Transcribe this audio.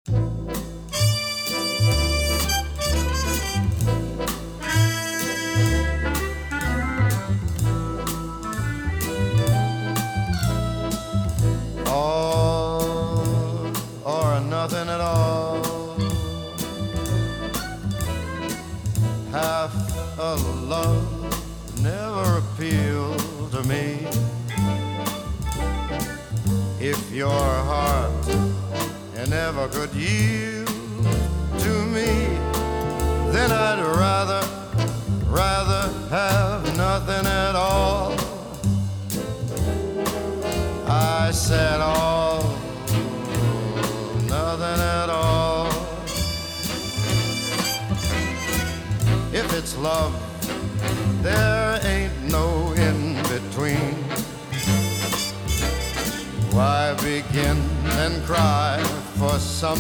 All or nothing at all. Half a love never appealed to me. If your heart never could yield to me, then I'd rather have nothing at all. I said all, nothing at all. If it's love, there ain't no in between. Why begin and cry for something